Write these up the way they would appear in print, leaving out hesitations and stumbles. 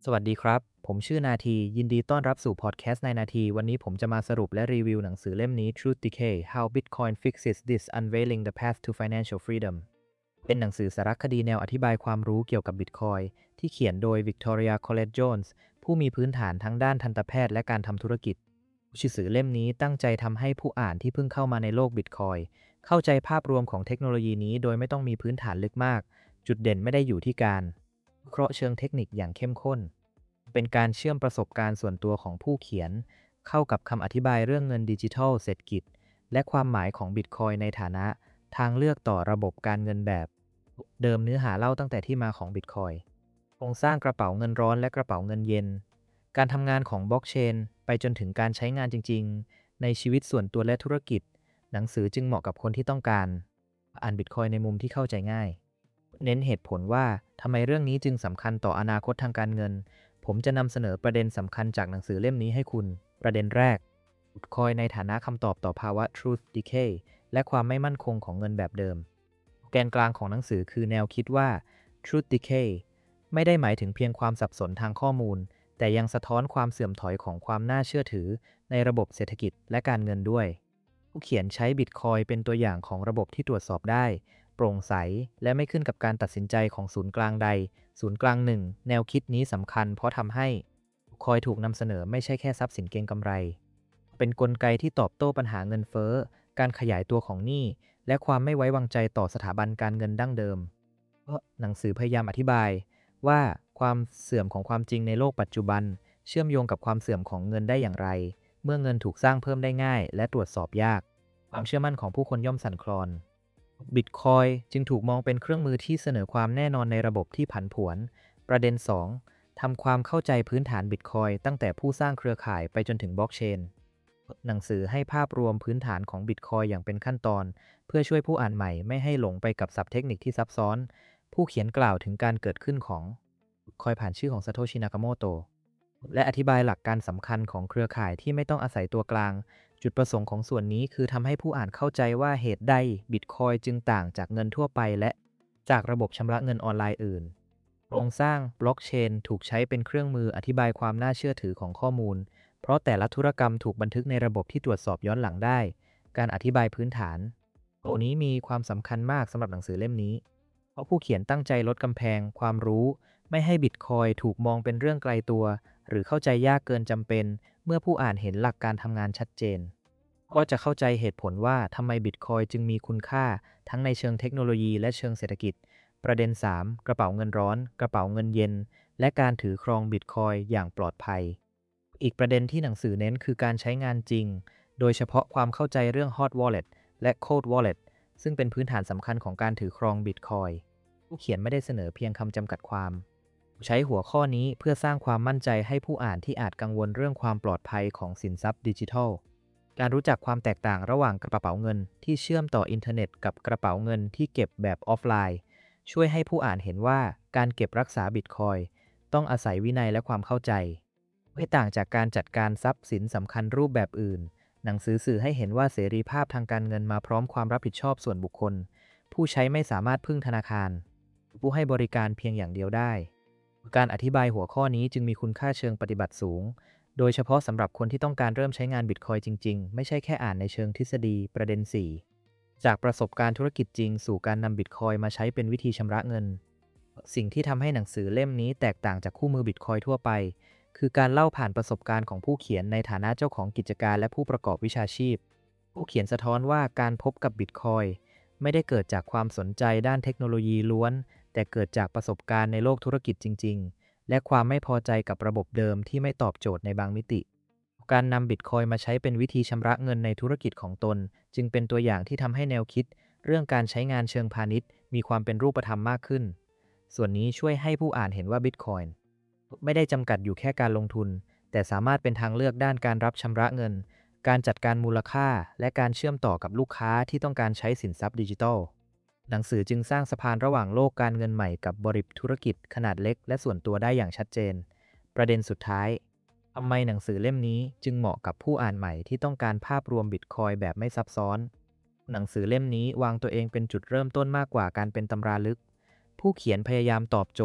สวัสดีครับผมชื่อนาทียินดีต้อนรับสู่พอดแคสต์ในนาทีวันนี้ผมจะมาสรุปและรีวิวหนังสือเล่มนี้ Truth Decay How Bitcoin Fixes This Unveiling the Path to Financial Freedom เป็นหนังสือสารคดีแนวอธิบายความรู้เกี่ยวกับ Bitcoin ที่เขียนโดย Victoria Colette Jones ผู้มีพื้นฐานทั้งด้านทันตแพทย์และการทำธุรกิจหนังสือเล่มนี้ตั้งใจทำให้ผู้อ่านที่เพิ่งเข้ามาในโลก Bitcoin เข้าใจภาพรวมของเทคโนโลยีนี้โดยไม่ต้องมีพื้นฐานลึกมากจุดเด่นไม่ได้อยู่ที่การวิเคราะห์เชิงเทคนิคอย่างเข้มข้น เป็นการเชื่อมประสบการณ์ส่วนตัวของผู้เขียนเข้ากับคำอธิบายเรื่องเงินดิจิทัลเศรษฐกิจและความหมายของบิตคอยในฐานะทางเลือกต่อระบบการเงินแบบเดิมเนื้อหาเล่าตั้งแต่ที่มาของบิตคอยโครงสร้างกระเป๋าเงินร้อนและกระเป๋าเงินเย็นการทำงานของบล็อกเชนไปจนถึงการใช้งานจริงๆในชีวิตส่วนตัวและธุรกิจหนังสือจึงเหมาะกับคนที่ต้องการอ่านบิตคอยในมุมที่เข้าใจง่ายเน้นเหตุผลว่าทำไมเรื่องนี้จึงสำคัญต่ออนาคตทางการเงิน ผมจะนำเสนอประเด็นสำคัญจากหนังสือเล่มนี้ให้คุณ ประเด็นแรก Bitcoin ในฐานะคำตอบต่อภาวะ Truth Decay และความไม่มั่นคงของเงินแบบเดิม แกนกลางของหนังสือคือแนวคิดว่า Truth Decay ไม่ได้หมายถึงเพียงความสับสนทางข้อมูล แต่ยังสะท้อนความเสื่อมถอยของความน่าเชื่อถือในระบบเศรษฐกิจและการเงินด้วย ผู้เขียนใช้ Bitcoin เป็นตัวอย่างของระบบที่ตรวจสอบได้ โปร่งใสและไม่ขึ้นกับการตัดสินใจของศูนย์กลางใดศูนย์กลางหนึ่งแนวคิดนี้สำคัญเพราะทำให้คอยถูกนำเสนอไม่ใช่แค่ทรัพย์สินเก็งกำไรเป็นกลไกที่ตอบโต้ปัญหาเงินเฟ้อการขยายตัวของหนี้และความไม่ไว้วางใจต่อสถาบันการเงินดั้งเดิมเพราะหนังสือพยายามอธิบายว่าความเสื่อมของความจริงในโลกปัจจุบันเชื่อมโยงกับความเสื่อมของเงินได้อย่างไรเมื่อเงินถูกสร้างเพิ่มได้ง่ายและตรวจสอบยากความเชื่อมั่นของผู้คนย่อมสั่นคลอนบิตคอยจึงถูกมองเป็นเครื่องมือที่เสนอความแน่นอนในระบบที่ผันผวนประเด็น2ทำความเข้าใจพื้นฐานบิตคอยตั้งแต่ผู้สร้างเครือข่ายไปจนถึงบล็อกเชนหนังสือให้ภาพรวมพื้นฐานของบิตคอยอย่างเป็นขั้นตอนเพื่อช่วยผู้อ่านใหม่ไม่ให้หลงไปกับศัพท์เทคนิคที่ซับซ้อนผู้เขียนกล่าวถึงการเกิดขึ้นของบิตคอยผ่านชื่อของซาโตชิ นากาโมโตะและอธิบายหลักการสำคัญของเครือข่ายที่ไม่ต้องอาศัยตัวกลาง จุดประสงค์ของส่วนนี้คือทำให้ผู้อ่านเข้าใจว่าเหตุใดบิตคอยจึงต่างจากเงินทั่วไปและจากระบบชำระเงินออนไลน์อื่นโครงสร้างบล็อกเชนถูกใช้เป็นเครื่องมืออธิบายความน่าเชื่อถือของข้อมูล เพราะแต่ละธุรกรรมถูกบันทึกในระบบที่ตรวจสอบย้อนหลังได้ การอธิบายพื้นฐานตัวนี้มีความสำคัญมากสำหรับหนังสือเล่มนี้ เพราะผู้เขียนตั้งใจลดกำแพงความรู้ไม่ให้บิตคอยถูกมองเป็นเรื่องไกลตัวหรือเข้าใจยากเกินจำเป็นเมื่อผู้อ่านเห็นหลักการทำงานชัดเจน ก็จะเข้าใจเหตุผลว่าทำไมบิตคอยจึงมีคุณค่าทั้งในเชิงเทคโนโลยีและเชิงเศรษฐกิจประเด็น3กระเป๋าเงินร้อนกระเป๋าเงินเย็นและการถือครองบิตคอยอย่างปลอดภัยอีกประเด็นที่หนังสือเน้นคือการใช้งานจริงโดยเฉพาะความเข้าใจเรื่อง Hot Wallet และ Cold Wallet ซึ่งเป็นพื้นฐานสำคัญของการถือครองบิตคอยผู้เขียนไม่ได้เสนอเพียงคำจำกัดความใช้หัวข้อนี้เพื่อสร้างความมั่นใจให้ผู้อ่านที่อาจกังวลเรื่องความปลอดภัยของสินทรัพย์ดิจิทัล การรู้จักความแตกต่างระหว่างกระเป๋าเงินที่เชื่อมต่ออินเทอร์เน็ตกับกระเป๋าเงินที่เก็บแบบออฟไลน์ช่วยให้ผู้อ่านเห็นว่าการเก็บรักษาบิตคอยต้องอาศัยวินัยและความเข้าใจไม่ต่างจากการจัดการทรัพย์สินสำคัญรูปแบบอื่นหนังสือสื่อให้เห็นว่าเสรีภาพทางการเงินมาพร้อมความรับผิดชอบส่วนบุคคลผู้ใช้ไม่สามารถพึ่งธนาคารผู้ให้บริการเพียงอย่างเดียวได้การอธิบายหัวข้อนี้จึงมีคุณค่าเชิงปฏิบัติสูง โดยเฉพาะสำหรับคนที่ต้องการเริ่มใช้งานบิตคอยจริงๆ ไม่ใช่แค่อ่านในเชิงทฤษฎีประเด็น4จากประสบการณ์ธุรกิจจริงสู่การนำบิตคอยมาใช้เป็นวิธีชำระเงิน สิ่งที่ทำให้หนังสือเล่มนี้แตกต่างจากคู่มือบิตคอยทั่วไป คือการเล่าผ่านประสบการณ์ของผู้เขียนในฐานะเจ้าของกิจการและผู้ประกอบวิชาชีพ ผู้เขียนสะท้อนว่าการพบกับบิตคอยไม่ได้เกิดจากความสนใจด้านเทคโนโลยีล้วน แต่เกิดจากประสบการณ์ในโลกธุรกิจจริงๆ และความไม่พอใจกับระบบเดิมที่ไม่ตอบโจทย์ในบางมิติ การนำบิตคอยมาใช้เป็นวิธีชำระเงินในธุรกิจของตนจึงเป็นตัวอย่างที่ทำให้แนวคิดเรื่องการใช้งานเชิงพาณิชย์มีความเป็นรูปธรรมมากขึ้น ส่วนนี้ช่วยให้ผู้อ่านเห็นว่าบิตคอยไม่ได้จำกัดอยู่แค่การลงทุน แต่สามารถเป็นทางเลือกด้านการรับชำระเงิน การจัดการมูลค่า และการเชื่อมต่อกับลูกค้าที่ต้องการใช้สินทรัพย์ดิจิทัล หนังสือจึงสร้างสะพานระหว่างโลกการเงินใหม่กับบริบทธุรกิจขนาดเล็กและส่วนตัวได้อย่างชัดเจน ประเด็นสุดท้ายทำไมหนังสือเล่มนี้จึงเหมาะกับผู้อ่านใหม่ที่ต้องการภาพรวมบิตคอยแบบไม่ซับซ้อน หนังสือเล่มนี้วางตัวเองเป็นจุดเริ่มต้นมากกว่าการเป็นตำราลึก ผู้เขียนพยายามตอบโจทย์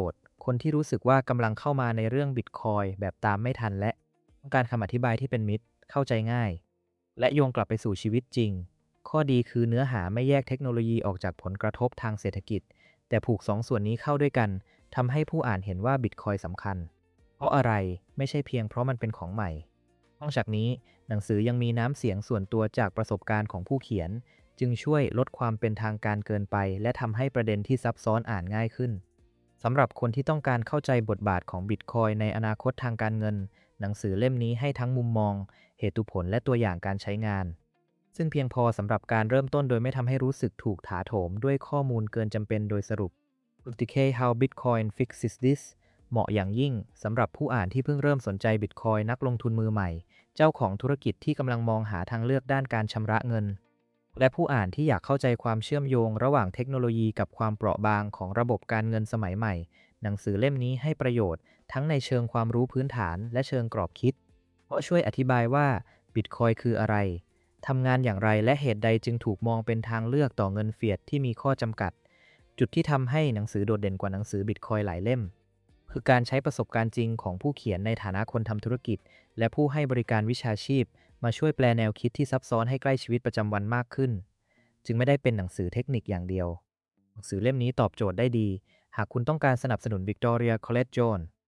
คนที่รู้สึกว่ากำลังเข้ามาในเรื่องบิตคอยแบบตามไม่ทันและต้องการคำอธิบายที่เป็นมิตรเข้าใจง่ายและโยงกลับไปสู่ชีวิตจริงข้อดีคือเนื้อหาไม่แยกเทคโนโลยีออกจากผลกระทบทางเศรษฐกิจแต่ผูกสองส่วนนี้เข้าด้วยกันทำให้ผู้อ่านเห็นว่าบิตคอยสำคัญเพราะอะไรไม่ใช่เพียงเพราะมันเป็นของใหม่นอกจากนี้หนังสือยังมีน้ำเสียงส่วนตัวจากประสบการณ์ของผู้เขียนจึงช่วยลดความเป็นทางการเกินไปและทำให้ประเด็นที่ซับซ้อนอ่านง่ายขึ้นสำหรับคนที่ต้องการเข้าใจบทบาทของบิตคอยในอนาคตทางการเงินหนังสือเล่มนี้ให้ทั้งมุมมองเหตุผลและตัวอย่างการใช้งานซึ่งเพียงพอสำหรับการเริ่มต้นโดยไม่ทำให้รู้สึกถูกถาโถมด้วยข้อมูลเกินจำเป็นโดยสรุป Decay How Bitcoin Fixes This เหมาะอย่างยิ่งสำหรับผู้อ่านที่เพิ่งเริ่มสนใจบิตคอยนักลงทุนมือใหม่เจ้าของธุรกิจที่กำลังมองหาทางเลือกด้านการชำระเงินและผู้อ่านที่อยากเข้าใจความเชื่อมโยงระหว่างเทคโนโลยีกับความเปราะบางของระบบการเงินสมัยใหม่หนังสือเล่มนี้ให้ประโยชน์ทั้งในเชิงความรู้พื้นฐานและเชิงกรอบคิดเพราะช่วยอธิบายว่าบิตคอยคืออะไรทำงานอย่างไรและเหตุใดจึงถูกมองเป็นทางเลือกต่อเงินเฟียตที่มีข้อจำกัดจุดที่ทำให้หนังสือโดดเด่นกว่าหนังสือบิตคอยหลายเล่มคือการใช้ประสบการณ์จริงของผู้เขียนในฐานะคนทำธุรกิจและผู้ให้บริการวิชาชีพมาช่วยแปลแนวคิดที่ซับซ้อนให้ใกล้ชีวิตประจำวันมากขึ้นจึงไม่ได้เป็นหนังสือเทคนิคอย่างเดียวหนังสือเล่มนี้ตอบโจทย์ได้ดีหากคุณต้องการสนับสนุน Victoria College Jones